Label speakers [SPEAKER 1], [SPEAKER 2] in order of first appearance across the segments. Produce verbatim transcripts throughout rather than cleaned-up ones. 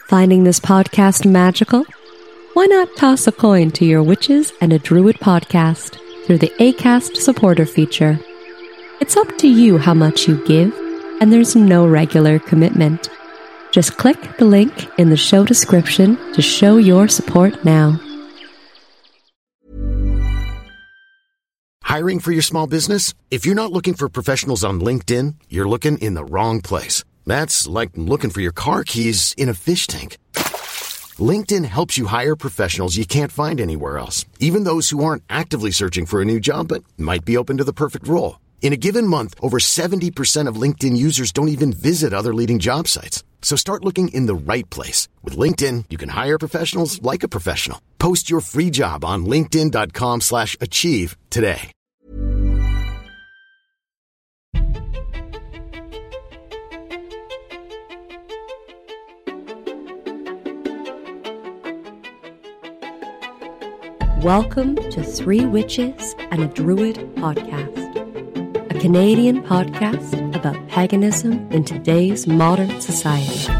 [SPEAKER 1] Finding this podcast magical? Why not toss a coin to your Witches and a Druid podcast through the Acast supporter feature? It's up to you how much you give, and there's no regular commitment. Just click the link in the show description to show your support now.
[SPEAKER 2] Hiring for your small business? If you're not looking for professionals on LinkedIn, you're looking in the wrong place. That's like looking for your car keys in a fish tank. LinkedIn helps you hire professionals you can't find anywhere else, even those who aren't actively searching for a new job but might be open to the perfect role. In a given month, over seventy percent of LinkedIn users don't even visit other leading job sites. So start looking in the right place. With LinkedIn, you can hire professionals like a professional. Post your free job on linkedin.com slash achieve today.
[SPEAKER 1] Welcome to Three Witches and a Druid podcast, a Canadian podcast about paganism in today's modern society.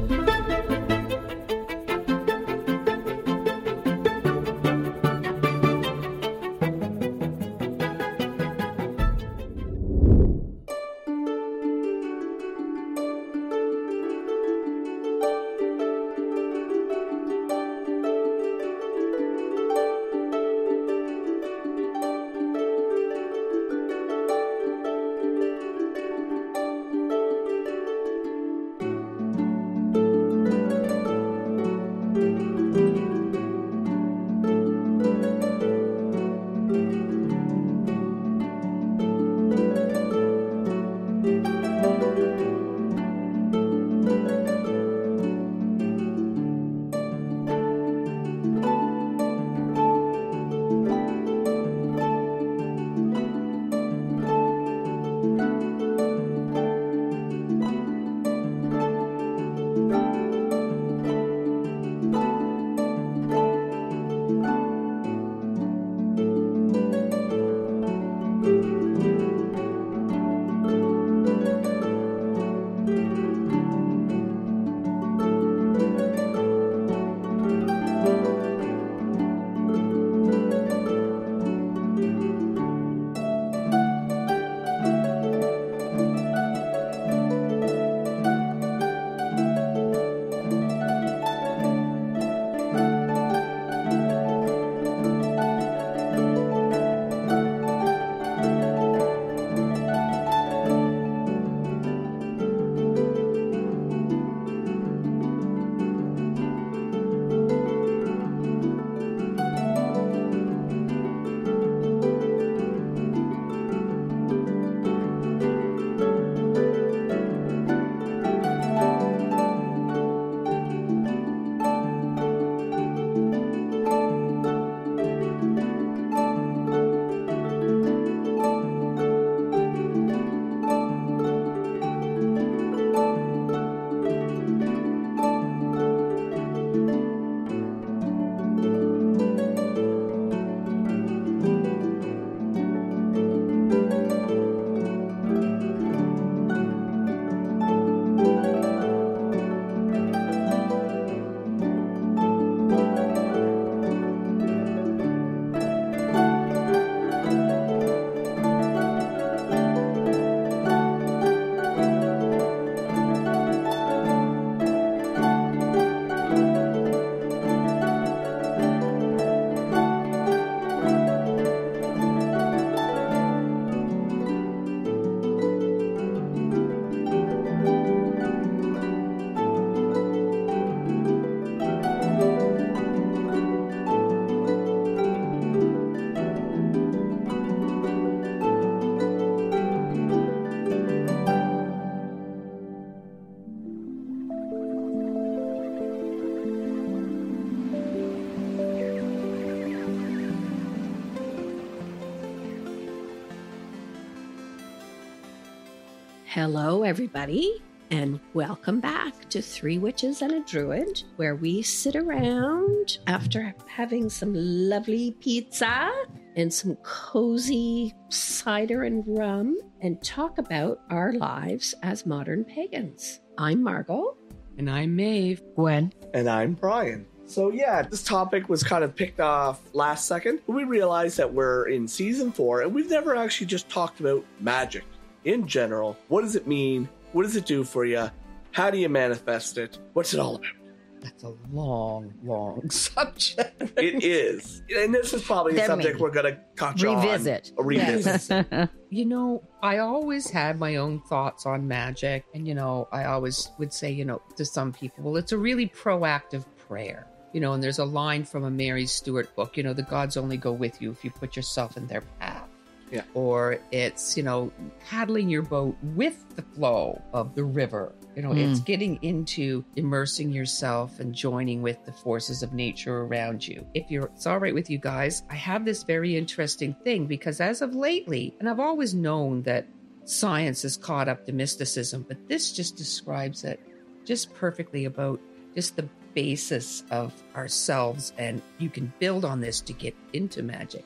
[SPEAKER 3] Hello, everybody, and welcome back to Three Witches and a Druid, where we sit around after having some lovely pizza and some cozy cider and rum and talk about our lives as modern pagans. I'm Margot.
[SPEAKER 4] And I'm Maeve.
[SPEAKER 5] Gwen.
[SPEAKER 6] And I'm Brian. So yeah, this topic was kind of picked off last second. We realized that we're in season four and we've never actually just talked about magic in general. What does it mean? What does it do for you? How do you manifest it? What's it all about?
[SPEAKER 4] That's a long, long subject.
[SPEAKER 6] It is. And this is probably a
[SPEAKER 5] Then
[SPEAKER 6] subject
[SPEAKER 5] we
[SPEAKER 6] we're going to touch
[SPEAKER 5] revisit.
[SPEAKER 6] on. Revisit.
[SPEAKER 5] Yes.
[SPEAKER 4] You know, I always had my own thoughts on magic. And, you know, I always would say, you know, to some people, well, it's a really proactive prayer. You know, and there's a line from a Mary Stewart book, you know, the gods only go with you if you put yourself in their path.
[SPEAKER 6] Yeah.
[SPEAKER 4] Or it's, you know, paddling your boat with the flow of the river. You know,
[SPEAKER 5] Mm.
[SPEAKER 4] it's getting into immersing yourself and joining with the forces of nature around you. If you're, it's all right with you guys, I have this very interesting thing because as of lately, and I've always known that science is caught up to mysticism, but this just describes it just perfectly about just the basis of ourselves. And you can build on this to get into magic.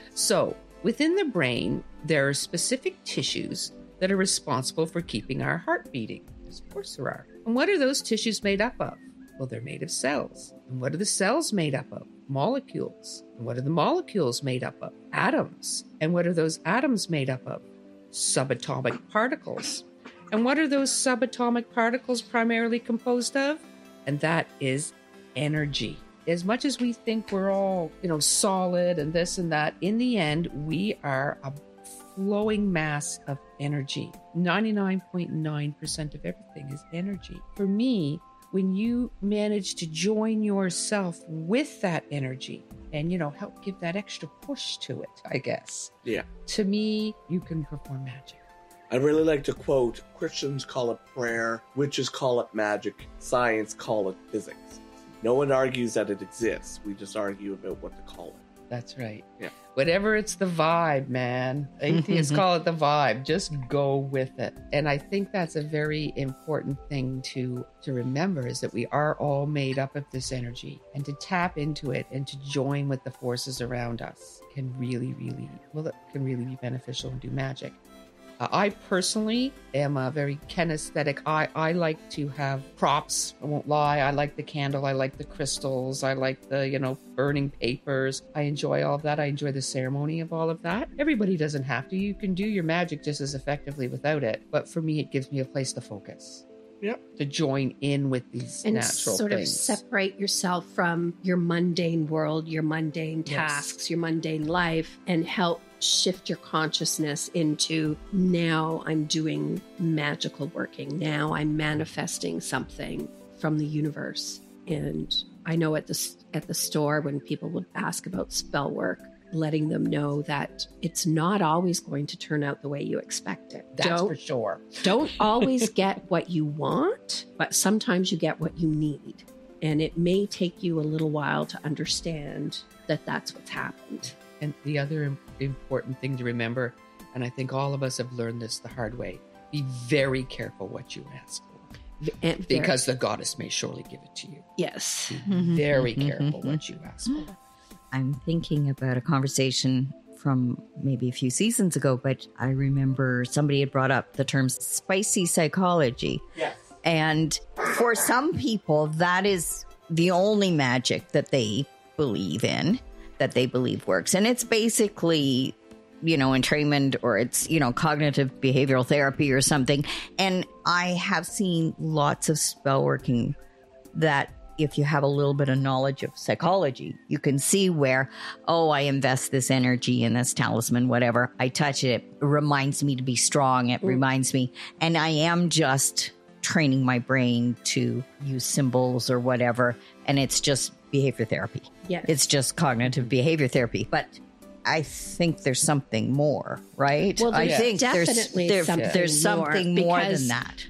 [SPEAKER 4] So within the brain, there are specific tissues that are responsible for keeping our heart beating. Of course there are. And what are those tissues made up of? Well, they're made of cells. And what are the cells made up of? Molecules. And what are the molecules made up of? Atoms. And what are those atoms made up of? Subatomic particles. And what are those subatomic particles primarily composed of? And that is energy. As much as we think we're all, you know, solid and this and that, in the end, we are a flowing mass of energy. ninety-nine point nine percent of everything is energy. For me, when you manage to join yourself with that energy and, you know, help give that extra push to it, I guess.
[SPEAKER 6] Yeah.
[SPEAKER 4] To me, you can perform magic.
[SPEAKER 6] I really like to quote, Christians call it prayer, witches call it magic, science call it physics. No one argues that it exists. We just argue about what to call it.
[SPEAKER 4] That's right.
[SPEAKER 6] Yeah.
[SPEAKER 4] Whatever, it's the vibe, man. Atheists call it the vibe. Just go with it. And I think that's a very important thing to to remember is that we are all made up of this energy, and to tap into it and to join with the forces around us can really, really, well, it can really be beneficial and do magic. Uh, I personally am a very kinesthetic. I, I like to have props. I won't lie. I like the candle. I like the crystals. I like the, you know, burning papers. I enjoy all of that. I enjoy the ceremony of all of that. Everybody doesn't have to. You can do your magic just as effectively without it. But for me, it gives me a place to focus.
[SPEAKER 6] Yep.
[SPEAKER 4] To join in with these
[SPEAKER 3] And
[SPEAKER 4] natural
[SPEAKER 3] sort
[SPEAKER 4] things.
[SPEAKER 3] of separate yourself from your mundane world, your mundane tasks,
[SPEAKER 4] Yes.
[SPEAKER 3] your mundane life, and help shift your consciousness into now I'm doing magical working. Now I'm manifesting something from the universe. And I know at the at the store when people would ask about spell work, letting them know that it's not always going to turn out the way you expect it.
[SPEAKER 4] That's
[SPEAKER 3] don't,
[SPEAKER 4] for sure.
[SPEAKER 3] don't always get what you want, but sometimes you get what you need. And it may take you a little while to understand that that's what's happened.
[SPEAKER 4] And the other im- important thing to remember, and I think all of us have learned this the hard way, be very careful what you ask for.
[SPEAKER 3] And very-
[SPEAKER 4] Because the goddess may surely give it to you.
[SPEAKER 3] yes.
[SPEAKER 4] Be very careful what you ask for.
[SPEAKER 5] I'm thinking about a conversation from maybe a few seasons ago, but I remember somebody had brought up the term spicy psychology.
[SPEAKER 6] Yes.
[SPEAKER 5] And for some people, that is the only magic that they believe in, that they believe works. And it's basically, you know, entrainment, or it's, you know, cognitive behavioral therapy or something. And I have seen lots of spell working that if you have a little bit of knowledge of psychology, you can see where, oh, I invest this energy in this talisman, whatever. I touch it. It reminds me to be strong. It mm. reminds me. And I am just training my brain to use symbols or whatever. And it's just behavior therapy.
[SPEAKER 3] Yes.
[SPEAKER 5] It's just cognitive behavior therapy. But I think there's something more, right?
[SPEAKER 3] Well,
[SPEAKER 5] I
[SPEAKER 3] there's
[SPEAKER 5] think
[SPEAKER 3] definitely
[SPEAKER 5] there's,
[SPEAKER 3] something
[SPEAKER 5] there, there's something
[SPEAKER 3] more,
[SPEAKER 5] more
[SPEAKER 3] because
[SPEAKER 5] than that.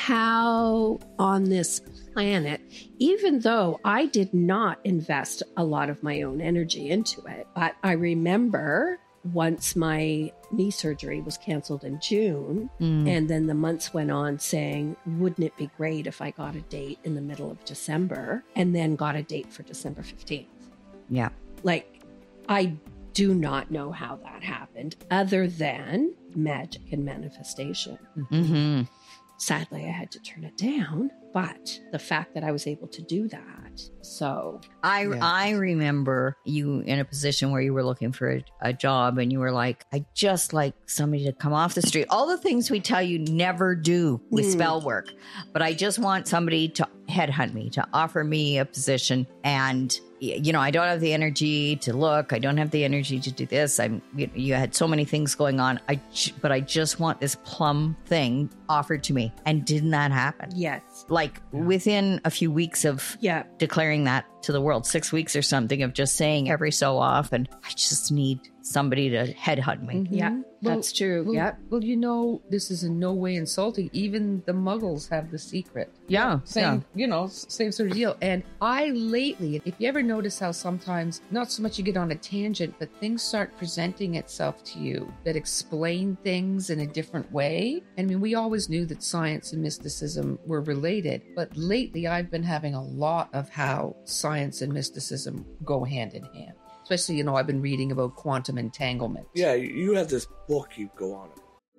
[SPEAKER 3] How on this planet, even though I did not invest a lot of my own energy into it, but I remember once my knee surgery was canceled in June,
[SPEAKER 5] Mm.
[SPEAKER 3] and then the months went on saying, wouldn't it be great if I got a date in the middle of December, and then got a date for December fifteenth?
[SPEAKER 5] Yeah.
[SPEAKER 3] Like, I do not know how that happened other than magic and manifestation.
[SPEAKER 5] Mm-hmm.
[SPEAKER 3] Sadly, I had to turn it down But the fact that I was able to do that. So
[SPEAKER 5] I
[SPEAKER 4] Yeah.
[SPEAKER 5] I remember you in a position where you were looking for a, a job and you were like, I just like somebody to come off the street. All the things we tell you never do with
[SPEAKER 3] Mm.
[SPEAKER 5] spell work. But I just want somebody to headhunt me, to offer me a position. And, y- you know, I don't have the energy to look. I don't have the energy to do this. I'm, you, you had so many things going on. I, j- but I just want this plum thing offered to me. And didn't that happen?
[SPEAKER 3] yes.
[SPEAKER 5] Like within a few weeks of
[SPEAKER 3] Yeah.
[SPEAKER 5] declaring that to the world, six weeks or something of just saying every so often, I just need somebody to headhunt me.
[SPEAKER 3] Yeah.
[SPEAKER 4] Mhm. Well-
[SPEAKER 3] That's true.
[SPEAKER 4] Well,
[SPEAKER 3] yeah.
[SPEAKER 4] well, you know, this is in no way insulting. Even the Muggles have the secret.
[SPEAKER 5] Yeah,
[SPEAKER 4] Same, you know, s- same sort of deal. And I lately, if you ever notice how sometimes, not so much you get on a tangent, but things start presenting itself to you that explain things in a different way. I mean, we always knew that science and mysticism were related, but lately I've been having a lot of how science and mysticism go hand in hand. Especially, you know, I've been reading about quantum entanglement.
[SPEAKER 6] Yeah, you have this book you go on.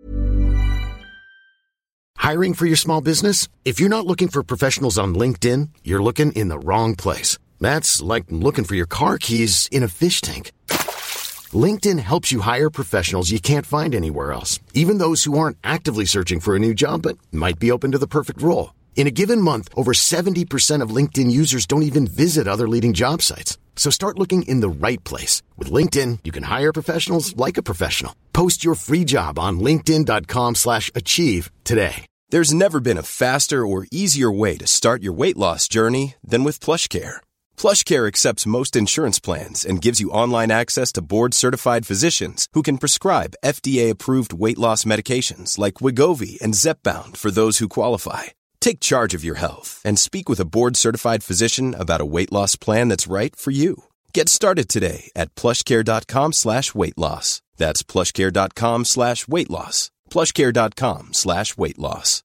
[SPEAKER 2] Hiring for your small business? If you're not looking for professionals on LinkedIn, you're looking in the wrong place. That's like looking for your car keys in a fish tank. LinkedIn helps you hire professionals you can't find anywhere else, even those who aren't actively searching for a new job but might be open to the perfect role. In a given month, over seventy percent of LinkedIn users don't even visit other leading job sites. So start looking in the right place. With LinkedIn, you can hire professionals like a professional. Post your free job on linkedin.com slash achieve today.
[SPEAKER 7] There's never been a faster or easier way to start your weight loss journey than with PlushCare. PlushCare accepts most insurance plans and gives you online access to board-certified physicians who can prescribe F D A-approved weight loss medications like Wegovy and Zepbound for those who qualify. Take charge of your health and speak with a board-certified physician about a weight loss plan that's right for you. Get started today at plushcare.com slash weight loss. That's plushcare.com slash weight loss. plushcare.com slash weight loss.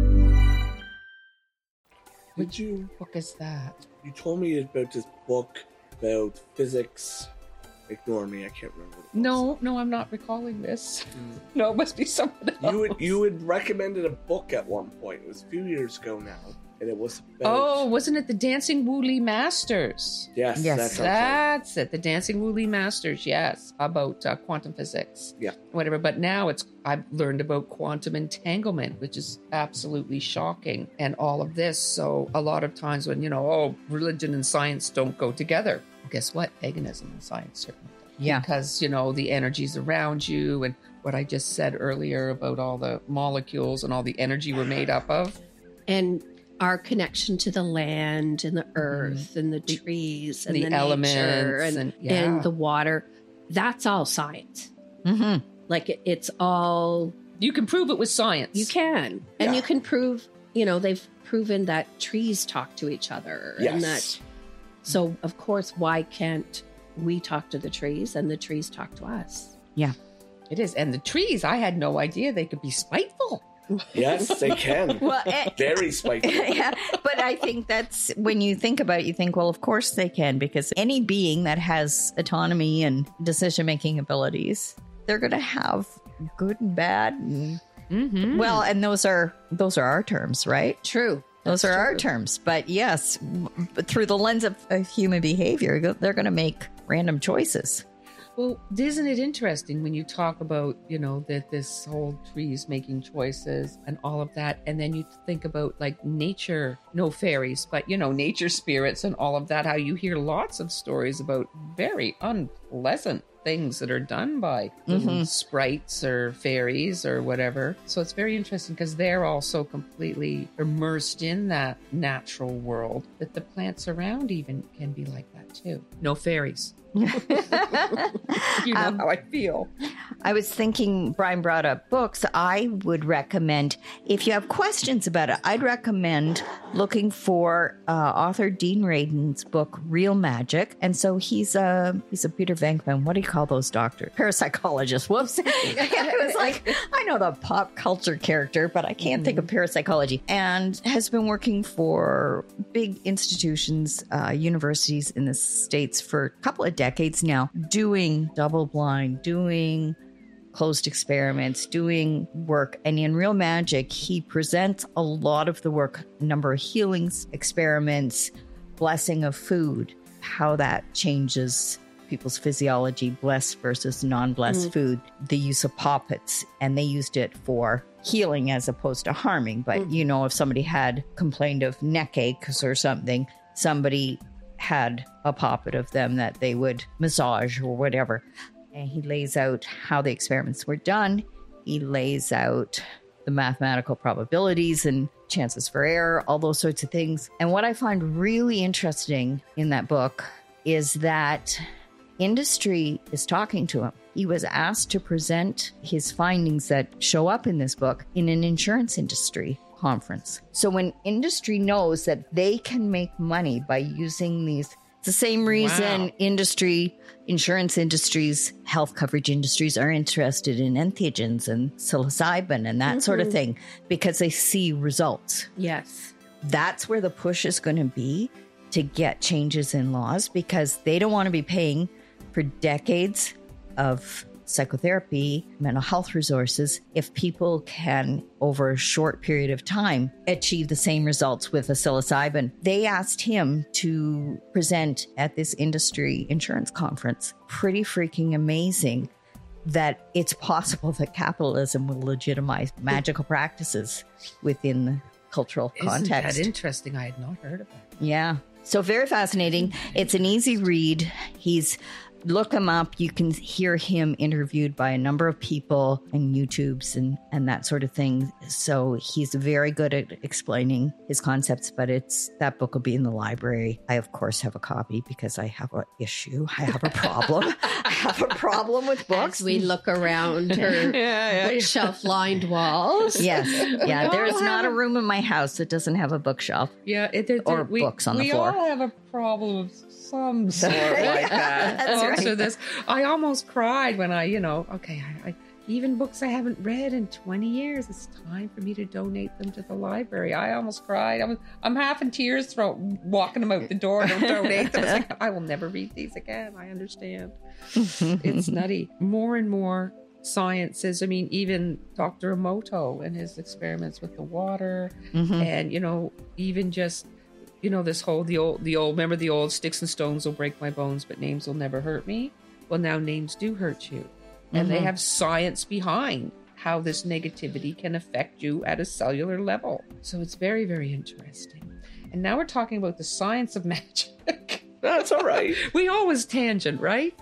[SPEAKER 6] Did you?
[SPEAKER 4] book is that?
[SPEAKER 6] You told me about this book about physics. Ignore me, I can't remember what it was.
[SPEAKER 4] No, no, I'm not recalling this. No, it must be someone else.
[SPEAKER 6] You had, you had recommended a book at one point. It was a few years ago now. And it was about...
[SPEAKER 4] Oh, wasn't it the Dancing Wooly Masters?
[SPEAKER 6] Yes,
[SPEAKER 5] Yes.
[SPEAKER 6] that sounds right.
[SPEAKER 4] That's it, the Dancing Wooly Masters. Yes, about uh, quantum physics.
[SPEAKER 6] Yeah.
[SPEAKER 4] Whatever. But now it's I've learned about quantum entanglement, which is absolutely shocking, and all of this. So a lot of times when you know, oh, religion and science don't go together. Guess what? Paganism and science certainly.
[SPEAKER 5] Yeah.
[SPEAKER 4] Because, you know, the energies around you and what I just said earlier about all the molecules and all the energy we're made up of.
[SPEAKER 3] And our connection to the land and the earth and the trees and
[SPEAKER 4] the
[SPEAKER 3] the,
[SPEAKER 4] elements
[SPEAKER 3] nature and,
[SPEAKER 4] and- yeah.
[SPEAKER 3] and the water. That's all science.
[SPEAKER 5] Mm-hmm.
[SPEAKER 3] Like it, it's all
[SPEAKER 4] You can prove it with science.
[SPEAKER 3] you can, and
[SPEAKER 6] Yeah.
[SPEAKER 3] you can prove. You know, they've proven that trees talk to each other, and that.
[SPEAKER 6] Yes.
[SPEAKER 3] So of course, why can't we talk to the trees and the trees talk to us?
[SPEAKER 5] Yeah.
[SPEAKER 4] It is. And the trees, I had no idea they could be spiteful.
[SPEAKER 6] Yes, they can.
[SPEAKER 5] Well, eh,
[SPEAKER 6] Very spiteful.
[SPEAKER 5] yeah, but I think that's when you think about it, you think, well, of course they can, because any being that has autonomy and decision making abilities, they're going to have good and bad. And,
[SPEAKER 4] Mm-hmm.
[SPEAKER 5] well, and those are those are our terms, right?
[SPEAKER 3] True.
[SPEAKER 5] Those
[SPEAKER 3] That's
[SPEAKER 5] are our
[SPEAKER 3] true.
[SPEAKER 5] terms. But yes, w- but through the lens of, of human behavior, go- they're going to make random choices.
[SPEAKER 4] Well, isn't it interesting when you talk about, you know, that this whole trees making choices and all of that, and then you think about like nature, no fairies, but, you know, nature spirits and all of that, how you hear lots of stories about very unpleasant things that are done by little
[SPEAKER 5] Mhm.
[SPEAKER 4] sprites or fairies or whatever. So it's very interesting because they're also completely immersed in that natural world that the plants around even can be like that too. No fairies. You know
[SPEAKER 5] Um,
[SPEAKER 4] how I feel.
[SPEAKER 5] I was thinking, Brian brought up books. I would recommend, if you have questions about it, I'd recommend looking for uh, author Dean Radin's book, Real Magic. And so he's a he's a Peter Venkman. What do you call those doctors? Parapsychologist. Whoops. I was like, I know the pop culture character, but I can't think of parapsychology. And has been working for big institutions, uh, universities in the States for a couple of decades now, doing double blind, doing closed experiments, doing work. And in Real Magic, he presents a lot of the work, a number of healings, experiments, blessing of food, how that changes people's physiology, blessed versus non-blessed mm. food, the use of poppets, and they used it for healing as opposed to harming. But, mm. you know, if somebody had complained of neck aches or something, somebody had a poppet of them that they would massage or whatever. And he lays out how the experiments were done. He lays out the mathematical probabilities and chances for error, all those sorts of things. And what I find really interesting in that book is that industry is talking to him. He was asked to present his findings that show up in this book in an insurance industry conference. So when industry knows that they can make money by using these, it's the same reason wow. industry, insurance industries, health coverage industries are interested in entheogens and psilocybin and that mm-hmm. sort of thing, because they see results.
[SPEAKER 3] Yes.
[SPEAKER 5] That's where the push is going to be to get changes in laws, because they don't want to be paying for decades of psychotherapy, mental health resources, if people can, over a short period of time, achieve the same results with a psilocybin. They asked him to present at this industry insurance conference. Pretty freaking amazing that it's possible that capitalism will legitimize magical practices within the cultural context.
[SPEAKER 4] Isn't that interesting? I had not heard of that.
[SPEAKER 5] Yeah. So very fascinating. It's an easy read. He's Look him up. You can hear him interviewed by a number of people and YouTubes and, and that sort of thing. So he's very good at explaining his concepts, but it's that book will be in the library. I, of course, have a copy because I have an issue. I have a problem. I have a problem with books.
[SPEAKER 3] As we look around her yeah, yeah. bookshelf-lined walls.
[SPEAKER 5] Yes. Yeah. There is not a room in my house that doesn't have a bookshelf
[SPEAKER 4] yeah, it, it,
[SPEAKER 5] or
[SPEAKER 4] we,
[SPEAKER 5] books on
[SPEAKER 4] we
[SPEAKER 5] the floor.
[SPEAKER 4] We all have a problem of some sort like that.
[SPEAKER 5] That's right.
[SPEAKER 4] So this, I almost cried when I, you know, okay, I, I, even books I haven't read in twenty years, it's time for me to donate them to the library. I almost cried. I'm, I'm half in tears, throw, walking them out the door to donate them. It's like, I will never read these again. I understand. It's nutty. More and more sciences. I mean, even Doctor Emoto and his experiments with the water, mm-hmm. and, you know, even just, you know, this whole, the old, the old, remember the old sticks and stones will break my bones, but names will never hurt me. Well, now names do hurt you. And mm-hmm. they have science behind how this negativity can affect you at a cellular level. So it's very, very interesting. And now we're talking about the science of magic.
[SPEAKER 6] That's all right.
[SPEAKER 4] We always tangent, right?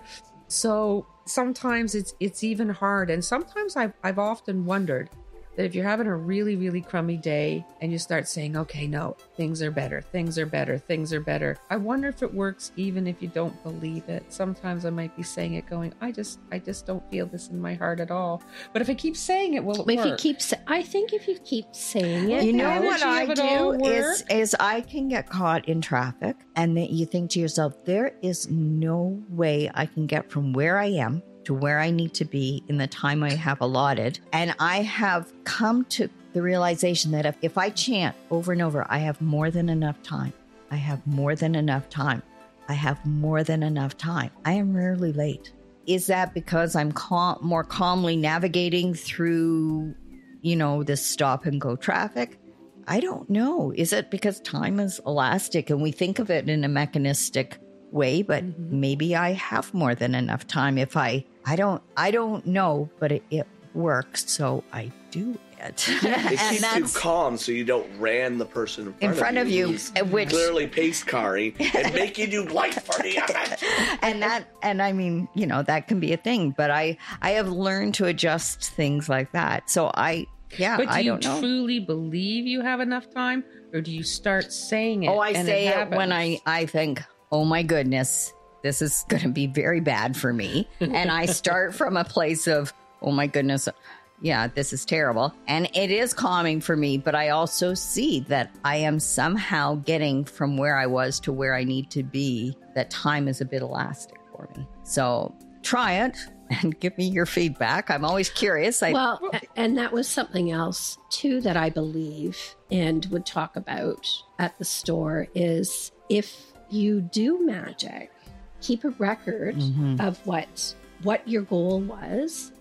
[SPEAKER 4] So sometimes it's it's even hard. And sometimes I've, I've often wondered that if you're having a really, really crummy day and you start saying, okay, no, things are better, things are better, things are better. I wonder if it works even if you don't believe it. Sometimes I might be saying it going, I just I just don't feel this in my heart at all. But if I keep saying it, will it
[SPEAKER 3] if
[SPEAKER 4] work?
[SPEAKER 3] You keep, I think if you keep saying it.
[SPEAKER 5] You know what I
[SPEAKER 4] it
[SPEAKER 5] do is, is I can get caught in traffic and then you think to yourself, there is no way I can get from where I am to where I need to be in the time I have allotted. And I have come to the realization that if, if I chant over and over, I have more than enough time. I have more than enough time. I have more than enough time. I am rarely late. Is that because I'm cal- more calmly navigating through, you know, this stop and go traffic? I don't know. Is it because time is elastic and we think of it in a mechanistic way, but mm-hmm. maybe I have more than enough time if I, I don't, I don't know, but it, it works. So I do it.
[SPEAKER 6] It keeps you calm so you don't ram the person in front,
[SPEAKER 5] in front
[SPEAKER 6] of you,
[SPEAKER 5] of you which
[SPEAKER 6] clearly pace carring and make you do life for the event.
[SPEAKER 5] And that, and I mean, you know, that can be a thing, but I, I have learned to adjust things like that. So I, yeah,
[SPEAKER 4] but do
[SPEAKER 5] I
[SPEAKER 4] you
[SPEAKER 5] don't know.
[SPEAKER 4] truly believe you have enough time, or do you start saying it?
[SPEAKER 5] Oh, I
[SPEAKER 4] and
[SPEAKER 5] say
[SPEAKER 4] it,
[SPEAKER 5] it when I, I think, oh my goodness, this is going to be very bad for me. And I start from a place of, oh my goodness, yeah, this is terrible. And it is calming for me, but I also see that I am somehow getting from where I was to where I need to be, that time is a bit elastic for me. So try it and give me your feedback. I'm always curious. I,
[SPEAKER 3] well, and that was something else too that I believe and would talk about at the store is if you do magic, keep a record mm-hmm. of what what your goal was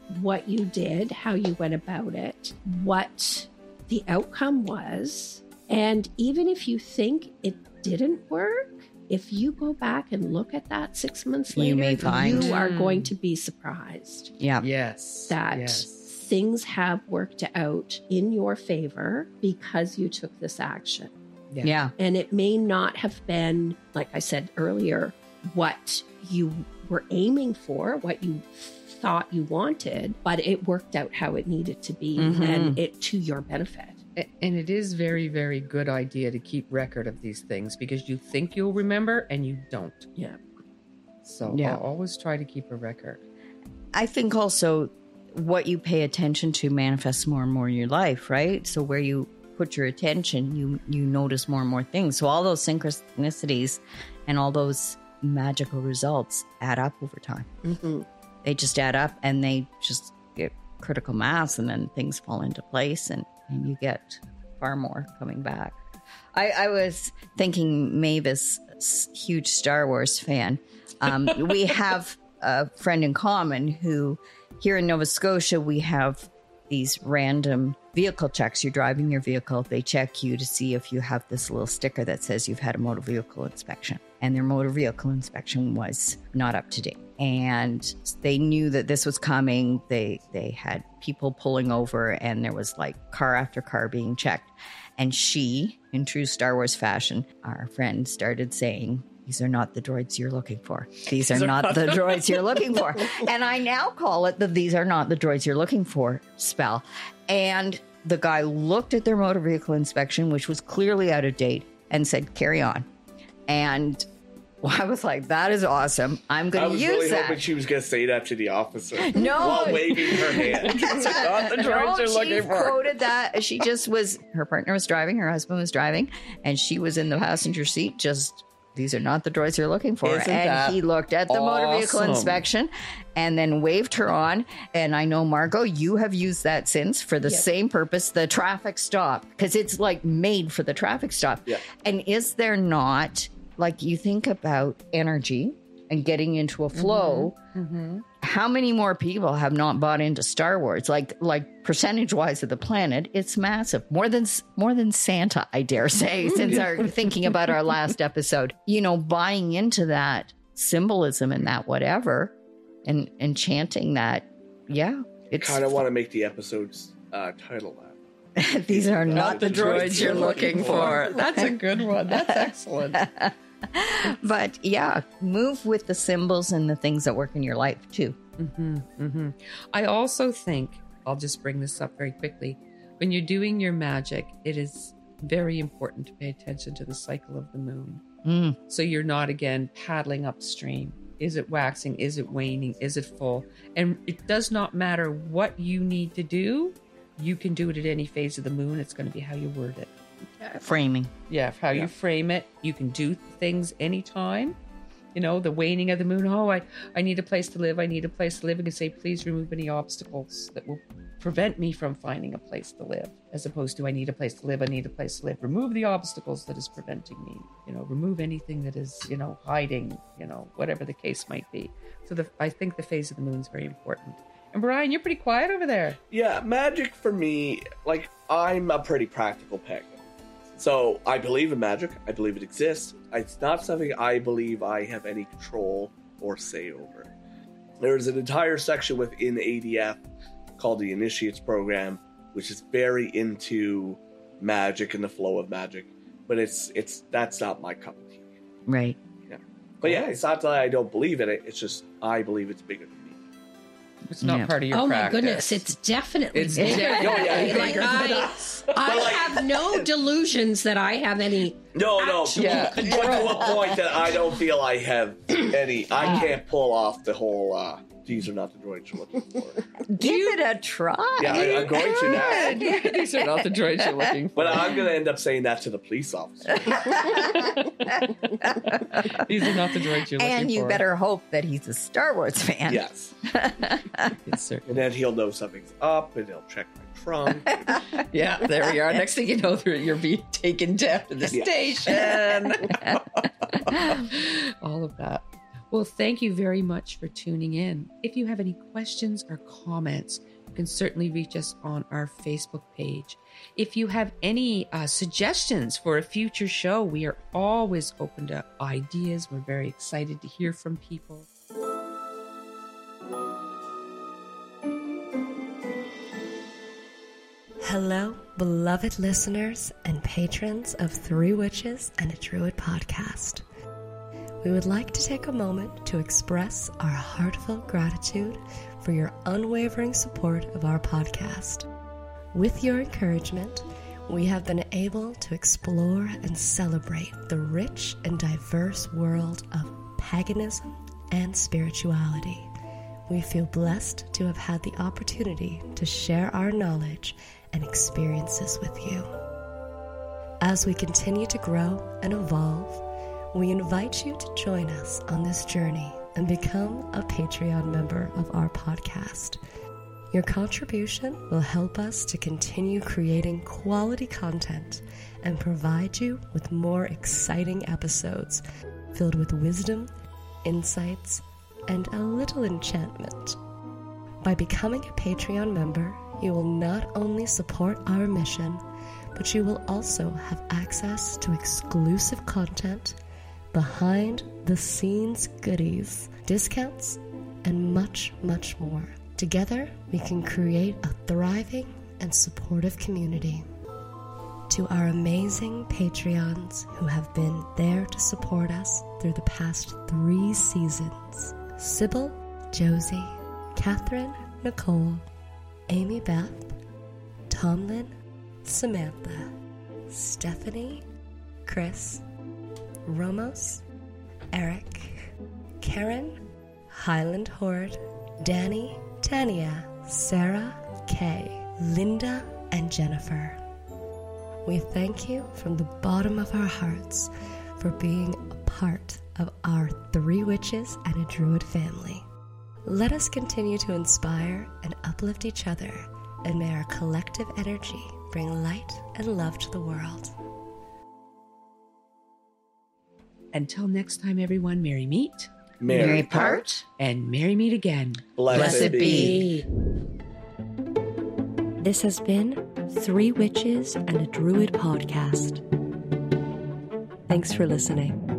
[SPEAKER 3] what you did, how you went about it, what the outcome was. And even if you think it didn't work, if you go back and look at that six months later,
[SPEAKER 5] You may find-
[SPEAKER 3] you are going to be surprised
[SPEAKER 5] Yeah.
[SPEAKER 4] Yes.
[SPEAKER 3] that
[SPEAKER 4] Yes.
[SPEAKER 3] things have worked out in your favor because you took this action.
[SPEAKER 5] Yeah.
[SPEAKER 3] And it may not have been, like I said earlier, what you were aiming for, what you thought you wanted, but it worked out how it needed to be
[SPEAKER 5] Mhm.
[SPEAKER 3] and it to your benefit.
[SPEAKER 4] A- And it is very, very good idea to keep record of these things because you think you'll remember and you don't.
[SPEAKER 3] Yeah.
[SPEAKER 4] So
[SPEAKER 5] Yeah.
[SPEAKER 4] I'll always try to keep a record.
[SPEAKER 5] I think also what you pay attention to manifests more and more in your life, right? So where you put your attention, you you notice more and more things. So all those synchronicities and all those magical results add up over time.
[SPEAKER 3] Mm-hmm.
[SPEAKER 5] They just add up and they just get critical mass, and then things fall into place, and, and you get far more coming back. I, I was thinking Mavis, s- huge Star Wars fan. Um, we have a friend in common who, here in Nova Scotia, we have these random vehicle checks. You're driving your vehicle, they check you to see if you have this little sticker that says you've had a motor vehicle inspection. And their motor vehicle inspection was not up to date. And they knew that this was coming. They they had people pulling over, and there was like car after car being checked. And she, in true Star Wars fashion, our friend started saying, "These are not the droids you're looking for. These are not the droids you're looking for." And I now call it the "these are not the droids you're looking for" spell. And the guy looked at their motor vehicle inspection, which was clearly out of date, and said, "Carry on." And well, I was like, that is awesome. I'm
[SPEAKER 6] I
[SPEAKER 5] going to
[SPEAKER 6] was
[SPEAKER 5] use
[SPEAKER 6] really
[SPEAKER 5] that.
[SPEAKER 6] hoping she was going to say that to the officer
[SPEAKER 5] No.
[SPEAKER 6] while waving her hand.
[SPEAKER 4] Not the droids
[SPEAKER 5] No,
[SPEAKER 4] you're
[SPEAKER 5] she
[SPEAKER 4] looking for.
[SPEAKER 5] quoted that. She just was, her partner was driving, her husband was driving, and she was in the passenger seat just, "These are not the droids you're looking for."
[SPEAKER 4] Isn't
[SPEAKER 5] and
[SPEAKER 4] that
[SPEAKER 5] he looked at the motor vehicle
[SPEAKER 4] awesome?
[SPEAKER 5] inspection and then waved her on. And I know, Margot, you have used that since for the
[SPEAKER 3] Yes.
[SPEAKER 5] same purpose, the traffic stop, because it's like made for the traffic stop.
[SPEAKER 6] Yeah.
[SPEAKER 5] And is there not, like, you think about energy and getting into a flow,
[SPEAKER 4] Mm-hmm.
[SPEAKER 5] how many more people have not bought into Star Wars? Like, like percentage wise of the planet, it's massive. More than more than Santa, I dare say. Since our thinking about our last episode, you know, buying into that symbolism and that whatever, and and chanting that, yeah, it's
[SPEAKER 6] Kind of want to make the episode's uh, title that.
[SPEAKER 5] these are not the droids you're looking for.
[SPEAKER 4] That's a good one. That's excellent.
[SPEAKER 5] But yeah, move with the symbols and the things that work in your life too.
[SPEAKER 4] Mm-hmm, mm-hmm. I also think, I'll just bring this up very quickly. When you're doing your magic, it is very important to pay attention to the cycle of the moon.
[SPEAKER 5] Mm.
[SPEAKER 4] So you're not, again, paddling upstream. Is it waxing? Is it waning? Is it full? And it does not matter what you need to do. You can do it at any phase of the moon. It's going to be how you word it.
[SPEAKER 5] Framing.
[SPEAKER 4] Yeah, how
[SPEAKER 6] Yeah.
[SPEAKER 4] you frame it. You can do things anytime. You know, the waning of the moon. Oh, I, I need a place to live. I need a place to live. And can say, please remove any obstacles that will prevent me from finding a place to live. As opposed to, I need a place to live. I need a place to live. Remove the obstacles that is preventing me. You know, remove anything that is, you know, hiding, you know, whatever the case might be. So the, I think the phase of the moon is very important. And Brian, you're pretty quiet over there.
[SPEAKER 6] Yeah, magic for me, like, I'm a pretty practical penguin. So I believe in magic. I believe it exists. It's not something I believe I have any control or say over. There's an entire section within A D F called the Initiates Program, which is very into magic and the flow of magic. But it's it's that's not my cup of tea.
[SPEAKER 5] Right.
[SPEAKER 6] Yeah. But yeah, it's not that I don't believe in it. It's just I believe it's bigger than me.
[SPEAKER 4] It's not
[SPEAKER 5] Yeah.
[SPEAKER 4] part of your
[SPEAKER 3] Oh my
[SPEAKER 4] practice.
[SPEAKER 3] goodness, it's definitely
[SPEAKER 4] It's
[SPEAKER 3] bigger.
[SPEAKER 4] definitely
[SPEAKER 6] Oh, yeah,
[SPEAKER 3] than me.
[SPEAKER 6] bigger
[SPEAKER 3] Like,
[SPEAKER 6] than
[SPEAKER 3] I, I
[SPEAKER 6] like-
[SPEAKER 3] have no delusions that I have any.
[SPEAKER 6] No, no.
[SPEAKER 4] Yeah.
[SPEAKER 6] But to a point that I don't feel I have any. I can't pull off the whole. Uh, these are not the droids you're looking for.
[SPEAKER 5] Give it a try.
[SPEAKER 6] Yeah, I, I'm going to now.
[SPEAKER 4] These are not the droids you're looking for.
[SPEAKER 6] But I'm going to end up saying that to the police officer.
[SPEAKER 4] These are not the droids you're looking for.
[SPEAKER 5] And you better hope that he's a Star Wars fan.
[SPEAKER 6] Yes.
[SPEAKER 4] Yes, sir.
[SPEAKER 6] And then he'll know something's up and he'll check my trunk.
[SPEAKER 4] Yeah, there we are. Next thing you know, you're being taken down to the
[SPEAKER 6] Yeah.
[SPEAKER 4] station. All of that. Well, thank you very much for tuning in. If you have any questions or comments, you can certainly reach us on our Facebook page. If you have any uh, suggestions for a future show, we are always open to ideas. We're very excited to hear from people.
[SPEAKER 1] Hello, beloved listeners and patrons of Three Witches and a Druid podcast. We would like to take a moment to express our heartfelt gratitude for your unwavering support of our podcast. With your encouragement, we have been able to explore and celebrate the rich and diverse world of paganism and spirituality. We feel blessed to have had the opportunity to share our knowledge and experiences with you. As we continue to grow and evolve, we invite you to join us on this journey and become a Patreon member of our podcast. Your contribution will help us to continue creating quality content and provide you with more exciting episodes filled with wisdom, insights, and a little enchantment. By becoming a Patreon member, you will not only support our mission, but you will also have access to exclusive content, behind the scenes goodies, discounts, and much, much more. Together, we can create a thriving and supportive community. To our amazing Patreons who have been there to support us through the past three seasons, Sybil, Josie, Catherine, Nicole, Amy Beth, Tomlin, Samantha, Stephanie, Chris, Romos, Eric, Karen, Highland Horde, Danny, Tania, Sarah, Kay, Linda, and Jennifer. We thank you from the bottom of our hearts for being a part of our Three Witches and a Druid family. Let us continue to inspire and uplift each other, and may our collective energy bring light and love to the world.
[SPEAKER 4] Until next time, everyone, merry meet.
[SPEAKER 6] Merry,
[SPEAKER 5] Merry
[SPEAKER 6] part.
[SPEAKER 5] part.
[SPEAKER 4] And merry meet again.
[SPEAKER 6] Blessed,
[SPEAKER 3] Blessed
[SPEAKER 6] be.
[SPEAKER 3] be.
[SPEAKER 1] This has been Three Witches and a Druid podcast. Thanks for listening.